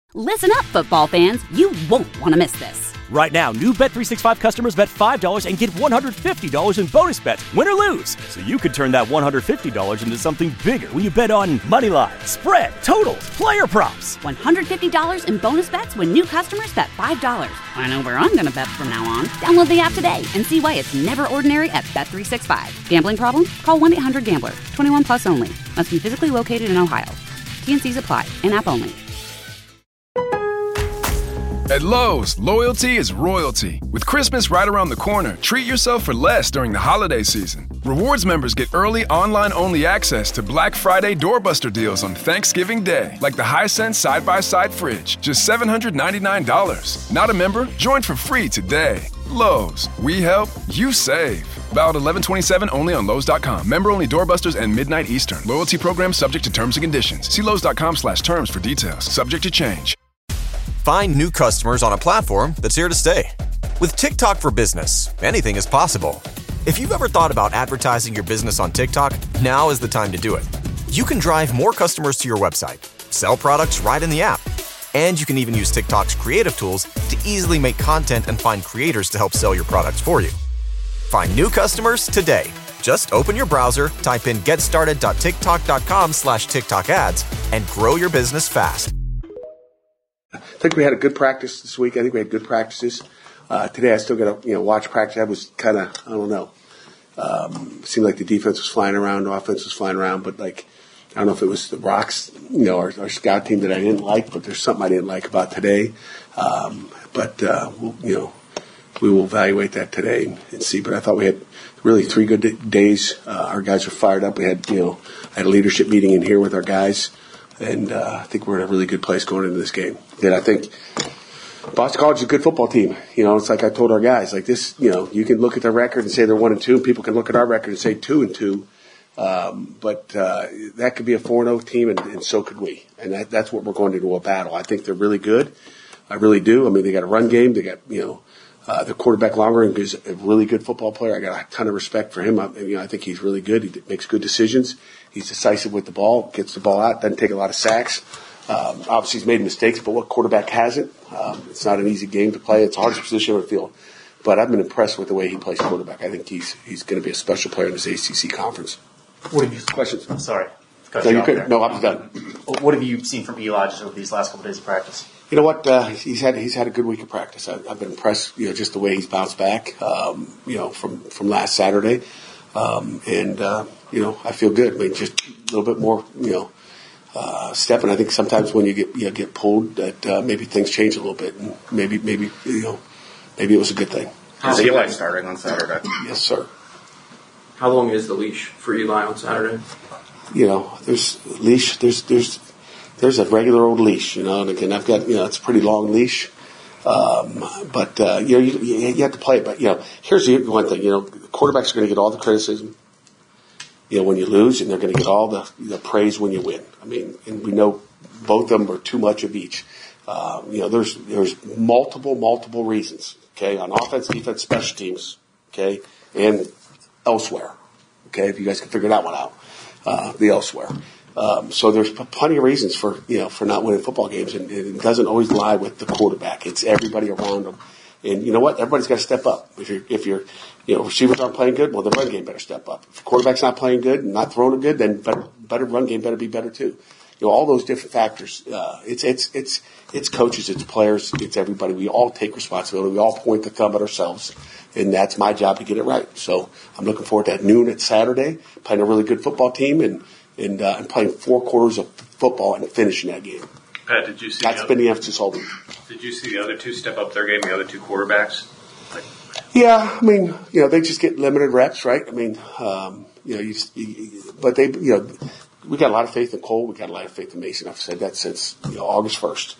Listen up, football fans. You won't want to miss this. Right now, new Bet365 customers bet $5 and get $150 in bonus bets, win or lose. So you could turn that $150 into something bigger when you bet on money line, spread, totals, player props. $150 in bonus bets when new customers bet $5. I know where I'm going to bet from now on. Download the app today and see why it's never ordinary at Bet365. Gambling problem? Call 1-800-GAMBLER. 21 plus only. Must be physically located in Ohio. T&Cs apply. In-app only. At Lowe's, loyalty is royalty. With Christmas right around the corner, treat yourself for less during the holiday season. Rewards members get early online-only access to Black Friday doorbuster deals on Thanksgiving Day, like the Hisense side-by-side fridge, just $799. Not a member? Join for free today. Lowe's, we help, you save. Valid 11/27 only on Lowe's.com. Member-only doorbusters and midnight Eastern. Loyalty program subject to terms and conditions. See Lowe's.com/terms for details. Subject to change. Find new customers on a platform that's here to stay. With TikTok for Business, anything is possible. If you've ever thought about advertising your business on TikTok, now is the time to do it. You can drive more customers to your website, sell products right in the app, and you can even use TikTok's creative tools to easily make content and find creators to help sell your products for you. Find new customers today. Just open your browser, type in getstarted.tiktok.com/TikTok ads, and grow your business fast. I think we had a good practice this week. I think we had good practices. Today I still got to, watch practice. I was kind of, I don't know. Seemed like the defense was flying around, the offense was flying around, but I don't know if it was the Rocks, our scout team that I didn't like, but there's something I didn't like about today. We will evaluate that today and see. But I thought we had really 3 good days. Our guys are fired up. We had, I had a leadership meeting in here with our guys. And I think we're in a really good place going into this game. And I think Boston College is a good football team. It's like I told our guys, like this, you can look at their record and say they're 1-2. People can look at our record and say 2-2. But that could be a 4-0 team, and so could we. And that's what we're going into a battle. I think they're really good. I really do. I mean, they got a run game. They got, the quarterback Longering is a really good football player. I got a ton of respect for him. I think he's really good. He makes good decisions. He's decisive with the ball, gets the ball out, doesn't take a lot of sacks. Obviously, he's made mistakes, but what quarterback hasn't? It's not an easy game to play. It's the hardest position on the field. But I've been impressed with the way he plays quarterback. I think he's going to be a special player in this ACC conference. What have you? Questions? I'm sorry. No, I'm done. What have you seen from Eli just over these last couple of days of practice? You know what? He's had a good week of practice. I've been impressed. Just the way he's bounced back. From last Saturday. I feel good. I mean, just a little bit more, stepping. I think sometimes when you get pulled, that maybe things change a little bit, and maybe it was a good thing. Is Eli starting on Saturday? Yes, sir. How long is the leash for Eli on Saturday? There's leash. There's a regular old leash, and again, I've got, it's a pretty long leash. But you have to play it. But, here's the one thing, quarterbacks are going to get all the criticism, when you lose, and they're going to get all the praise when you win. I mean, and we know both of them are too much of each. There's multiple reasons, okay, on offense, defense, special teams, okay, and elsewhere, okay, if you guys can figure that one out, the elsewhere. So there's plenty of reasons for not winning football games, and it doesn't always lie with the quarterback. It's everybody around them. And you know what? Everybody's got to step up. If your receivers aren't playing good, well, the run game better step up. If the quarterback's not playing good and not throwing it good, then better run game better be better too. All those different factors. It's coaches, it's players, it's everybody. We all take responsibility. We all point the thumb at ourselves, and that's my job to get it right. So I'm looking forward to at noon at Saturday, playing a really good football team and playing 4 quarters of football and finishing that game. Pat, did you see? That's been the emphasis all week. Did you see the other 2 step up their game? The other 2 quarterbacks? Yeah, I mean, they just get limited reps, right? I mean, but they, we got a lot of faith in Cole. We got a lot of faith in Mason. I've said that since August 1st,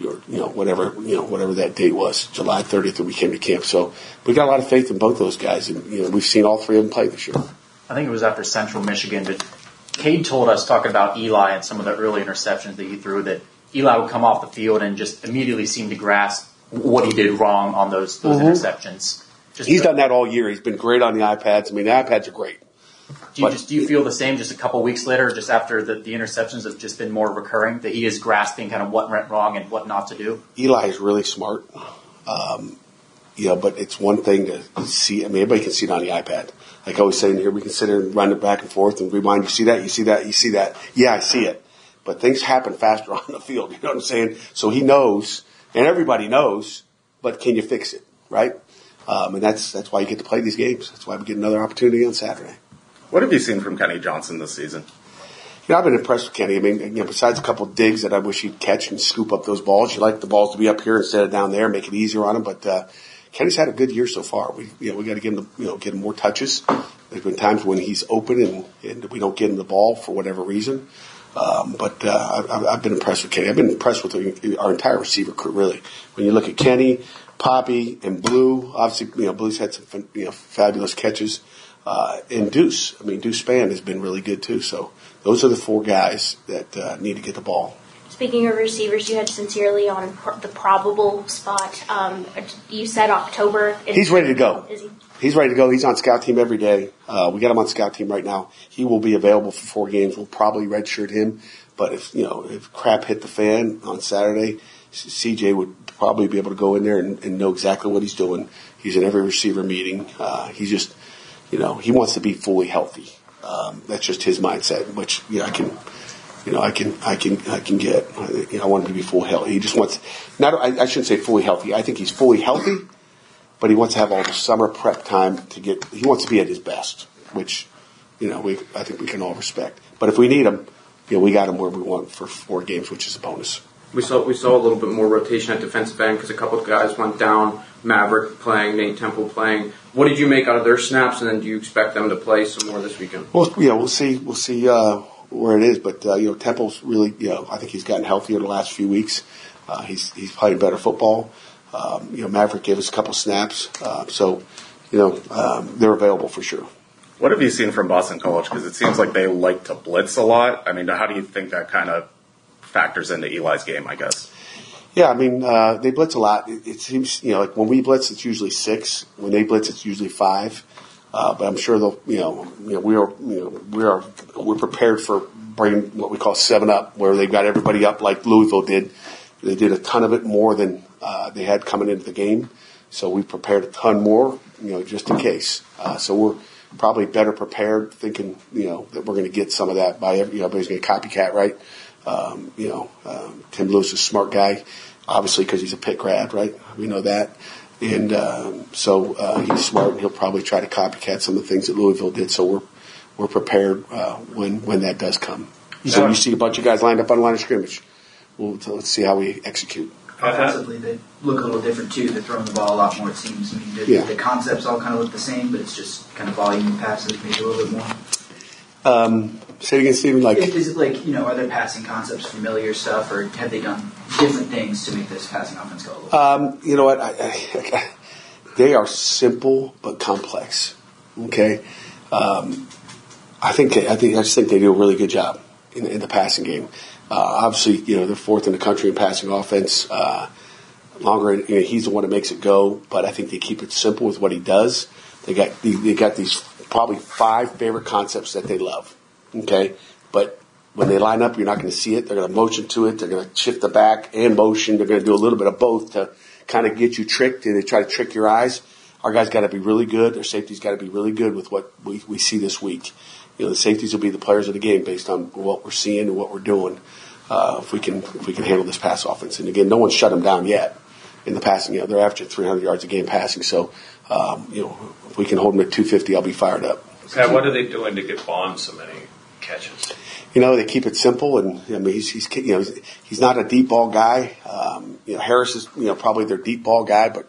whatever that date was, July 30th that we came to camp. So we got a lot of faith in both those guys, and we've seen all 3 of them play this year. I think it was after Central Michigan, but Cade told us, talking about Eli and some of the early interceptions that he threw, that Eli would come off the field and just immediately seem to grasp what he did wrong on those interceptions. He's done that all year. He's been great on the iPads. I mean, the iPads are great. Do you feel the same just a couple weeks later, just after the interceptions have just been more recurring, that he is grasping kind of what went wrong and what not to do? Eli is really smart. But it's one thing to see. I mean, everybody can see it on the iPad. Like I was saying here, we can sit here and run it back and forth and rewind. You see that? You see that? You see that? Yeah, I see it. But things happen faster on the field. You know what I'm saying? So he knows, and everybody knows, but can you fix it, right? And that's why you get to play these games. That's why we get another opportunity on Saturday. What have you seen from Kenny Johnson this season? I've been impressed with Kenny. I mean, besides a couple of digs that I wish he'd catch and scoop up those balls, you like the balls to be up here instead of down there, make it easier on him. But Kenny's had a good year so far. We got to give him get him more touches. There's been times when he's open and we don't get him the ball for whatever reason. But I've been impressed with Kenny. I've been impressed with our entire receiver crew, really. When you look at Kenny, Poppy, and Blue, obviously, Blue's had some fabulous catches. And Deuce. I mean, Deuce Spann has been really good, too. So those are the four guys that need to get the ball. Speaking of receivers, you had Sincerely on the probable spot. You said October. He's ready to go. Is he? He's ready to go. He's on scout team every day. We got him on scout team right now. He will be available for 4 games. We'll probably redshirt him. But if crap hit the fan on Saturday, CJ would probably be able to go in there and know exactly what he's doing. He's in every receiver meeting. He's just, he wants to be fully healthy. That's just his mindset, which I can get. I want him to be full healthy. He just wants I shouldn't say fully healthy. I think he's fully healthy, but he wants to have all the summer prep time he wants to be at his best, which I think we can all respect. But if we need him, we got him where we want for 4 games, which is a bonus. We saw a little bit more rotation at defensive end because a couple of guys went down. Maverick playing, Nate Temple playing. What did you make out of their snaps, and then do you expect them to play some more this weekend? Well, we'll see. We'll see where it is, but Temple's really, I think he's gotten healthier the last few weeks. He's playing better football. Maverick gave us a couple snaps, so they're available for sure. What have you seen from Boston College? Because it seems like they like to blitz a lot. I mean, how do you think that kind of factors into Eli's game, I guess? Yeah, I mean, they blitz a lot. It seems, like when we blitz, it's usually 6. When they blitz, it's usually 5. But I'm sure they'll, we're prepared for bringing what we call 7-up, where they've got everybody up like Louisville did. They did a ton of it more than they had coming into the game. So we prepared a ton more, just in case. So we're probably better prepared, thinking, that we're going to get some of that by everybody's going to copycat, right? Tim Lewis is a smart guy, obviously, because he's a Pitt grad, right? We know that. And so he's smart, and he'll probably try to copycat some of the things that Louisville did. So we're prepared when that does come. So you see a bunch of guys lined up on the line of scrimmage. Let's see how we execute. Offensively, they look a little different, too. They're throwing the ball a lot more, it seems. I mean, the concepts all kind of look the same, but it's just kind of volume of passes, maybe a little bit more. Say it again, Stephen. Is it like, are their passing concepts familiar stuff, or have they done different things to make this passing offense go a little You know what? They are simple but complex. Okay? I just think they do a really good job in the passing game. Obviously, they're 4th in the country in passing offense. Longer, he's the one that makes it go, but I think they keep it simple with what he does. They got these probably 5 favorite concepts that they love. Okay, but when they line up, you're not going to see it. They're going to motion to it. They're going to shift the back and motion. They're going to do a little bit of both to kind of get you tricked, and they try to trick your eyes. Our guys got to be really good. Their safety's got to be really good with what we see this week. The safeties will be the players of the game based on what we're seeing and what we're doing. If we can handle this pass offense, and again, no one's shut them down yet in the passing. They're averaging 300 yards a game passing. So, if we can hold them at 250, I'll be fired up. Pat, what are they doing to get Bond so many catches? They keep it simple, and he's not a deep ball guy. Harris is probably their deep ball guy, but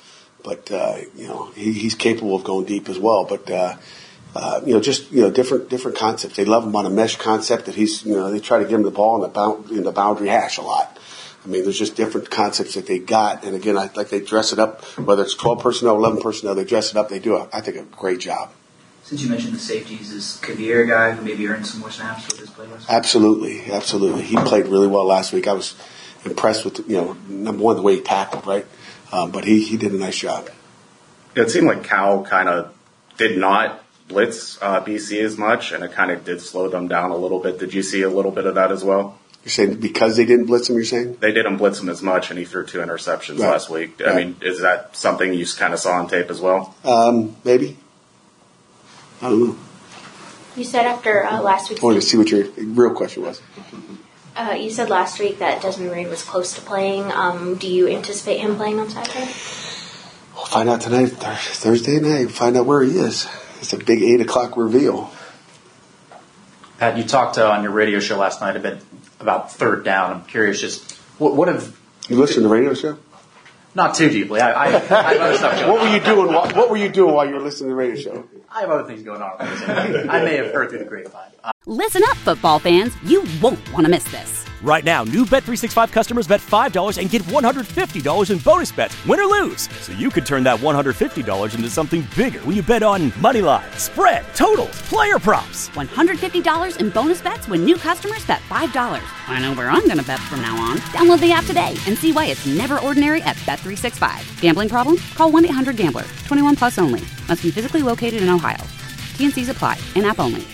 he's capable of going deep as well. But different concepts. They love him on a mesh concept that they try to give him the ball in the boundary hash a lot. I mean, there's just different concepts that they got, and again, they dress it up. Whether it's 12 personnel, 11 personnel, they dress it up. They do, I think, a great job. Since you mentioned the safeties, is Kabir a guy who maybe earned some more snaps with his play? Absolutely. He played really well last week. I was impressed with, number one, the way he tackled, right? But he did a nice job. It seemed like Cal kind of did not blitz BC as much, and it kind of did slow them down a little bit. Did you see a little bit of that as well? You're saying because they didn't blitz him, you're saying? They didn't blitz him as much, and he threw 2 interceptions last week. I mean, is that something you kind of saw on tape as well? Maybe. I don't know. You said after last week's I wanted to see what your real question was. You said last week that Desmond Reed was close to playing. Do you anticipate him playing on Saturday? We'll find out tonight, Thursday night. Find out where he is. It's a big 8 o'clock reveal. Pat, you talked on your radio show last night a bit about third down. I'm curious, just what have you listened to the radio show? Not too deeply. I have other stuff going on. What were you doing while you were listening to the radio show? I have other things going on. I may have heard through the grapevine. Listen up, football fans. You won't want to miss this. Right now, new Bet365 customers bet $5 and get $150 in bonus bets, win or lose. So you could turn that $150 into something bigger when you bet on moneyline, spread, totals, player props. $150 in bonus bets when new customers bet $5. I know where I'm going to bet from now on. Download the app today and see why it's never ordinary at Bet365. Gambling problem? Call 1-800-GAMBLER. 21 plus only. Must be physically located in Ohio. T&Cs apply. In-app only.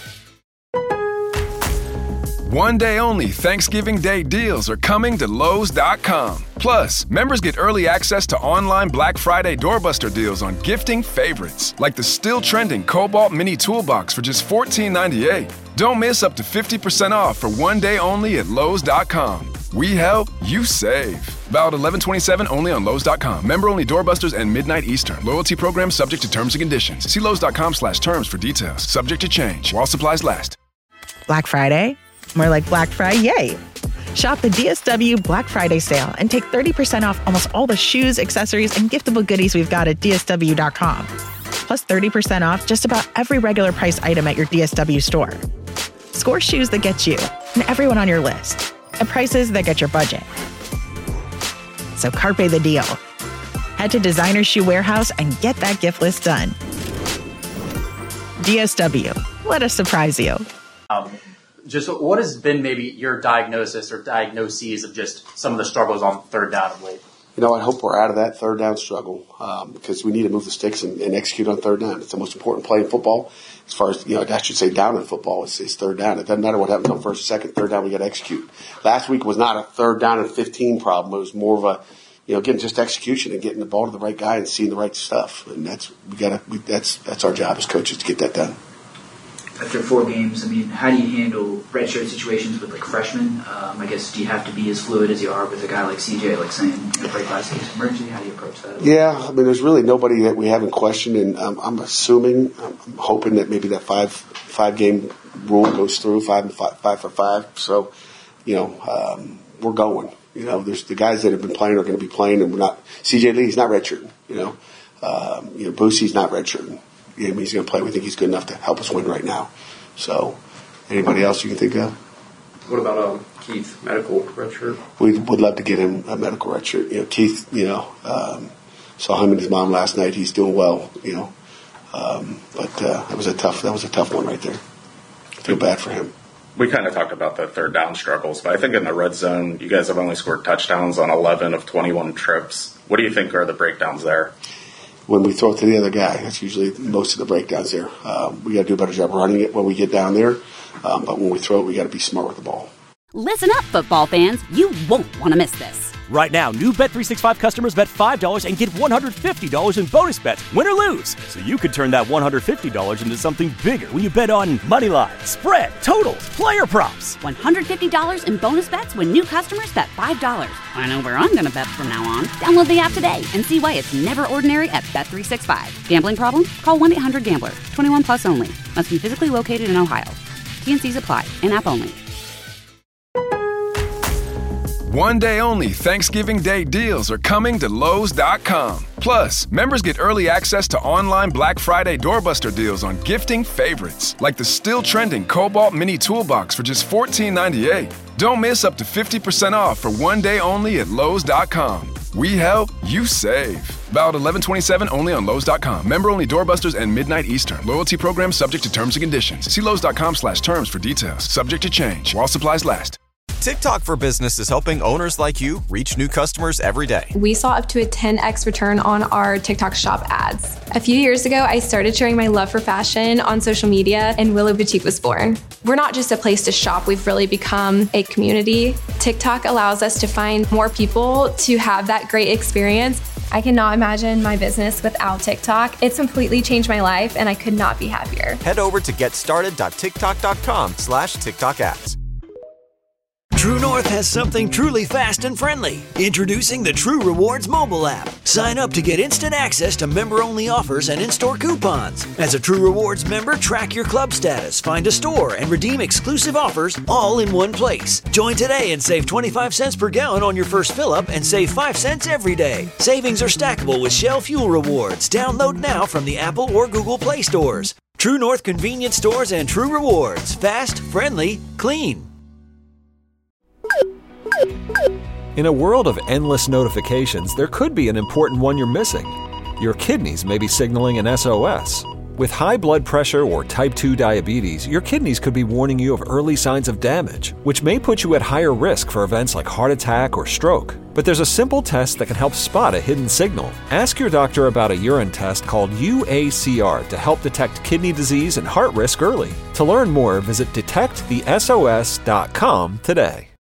One day only Thanksgiving Day deals are coming to Lowe's.com. Plus, members get early access to online Black Friday doorbuster deals on gifting favorites, like the still trending Cobalt Mini Toolbox for just $14.98. Don't miss up to 50% off for one day only at Lowe's.com. We help, you save. Valid 11/27 only on Lowe's.com. Member only doorbusters and midnight Eastern. Loyalty program subject to terms and conditions. See Lowe's.com/terms for details. Subject to change while supplies last. Black Friday? More like Black Friday, yay! Shop the DSW Black Friday sale and take 30% off almost all the shoes, accessories, and giftable goodies we've got at DSW.com. Plus 30% off just about every regular price item at your DSW store. Score shoes that get you and everyone on your list at prices that get your budget. So carpe the deal. Head to Designer Shoe Warehouse and get that gift list done. DSW, let us surprise you. Just what has been maybe your diagnosis or diagnoses of just some of the struggles on third down of late? You know, I hope we're out of that third down struggle because we need to move the sticks and execute on third down. It's the most important play in football. As far as, I should say down in football, it's third down. It doesn't matter what happens on first, second, third down, we got to execute. Last week was not a third down and 15 problem. It was more of a, getting just execution and getting the ball to the right guy and seeing the right stuff. And that's our job as coaches to get that done. After 4 games, how do you handle redshirt situations with freshmen? I guess, do you have to be as fluid as you are with a guy like CJ, saying, break last case emergency? How do you approach that? Yeah, there's really nobody that we haven't questioned, and I'm hoping that maybe that five game rule goes through, 5 for 5. So, we're going. There's the guys that have been playing are going to be playing, and we're not. CJ Lee's not redshirting. Boosie's not redshirting. He's going to play. We think he's good enough to help us win right now. So, anybody else you can think of? What about Keith, medical redshirt? We would love to get him a medical redshirt. Keith, saw him and his mom last night. He's doing well. But that was a tough one right there. I feel bad for him. We kind of talked about the third down struggles, but I think in the red zone, you guys have only scored touchdowns on 11 of 21 trips. What do you think are the breakdowns there? When we throw it to the other guy, that's usually most of the breakdowns there. We got to do a better job running it when we get down there. But when we throw it, we got to be smart with the ball. Listen up, football fans. You won't want to miss this. Right now, new Bet365 customers bet $5 and get $150 in bonus bets, win or lose. So you could turn that $150 into something bigger when you bet on moneyline, spread, totals, player props. $150 in bonus bets when new customers bet $5. I know where I'm going to bet from now on. Download the app today and see why it's never ordinary at Bet365. Gambling problem? Call 1-800-GAMBLER. 21 plus only. Must be physically located in Ohio. T&Cs apply. In-app only. One day only Thanksgiving Day deals are coming to Lowe's.com. Plus, members get early access to online Black Friday doorbuster deals on gifting favorites, like the still trending Cobalt Mini Toolbox for just $14.98. Don't miss up to 50% off for one day only at Lowe's.com. We help, you save. Valid 11/27 only on Lowe's.com. Member only doorbusters and midnight Eastern. Loyalty program subject to terms and conditions. See Lowe's.com/terms for details. Subject to change while supplies last. TikTok for Business is helping owners like you reach new customers every day. We saw up to a 10x return on our TikTok shop ads. A few years ago, I started sharing my love for fashion on social media, and Willow Boutique was born. We're not just a place to shop, we've really become a community. TikTok allows us to find more people to have that great experience. I cannot imagine my business without TikTok. It's completely changed my life, and I could not be happier. Head over to getstarted.tiktok.com/TikTok ads. True North has something truly fast and friendly. Introducing the True Rewards mobile app. Sign up to get instant access to member-only offers and in-store coupons. As a True Rewards member, track your club status, find a store, and redeem exclusive offers all in one place. Join today and save 25 cents per gallon on your first fill-up and save 5 cents every day. Savings are stackable with Shell Fuel Rewards. Download now from the Apple or Google Play stores. True North convenience stores and True Rewards. Fast, friendly, clean. In a world of endless notifications, there could be an important one you're missing. Your kidneys may be signaling an SOS. With high blood pressure or type 2 diabetes, your kidneys could be warning you of early signs of damage, which may put you at higher risk for events like heart attack or stroke. But there's a simple test that can help spot a hidden signal. Ask your doctor about a urine test called UACR to help detect kidney disease and heart risk early. To learn more, visit detectthesos.com today.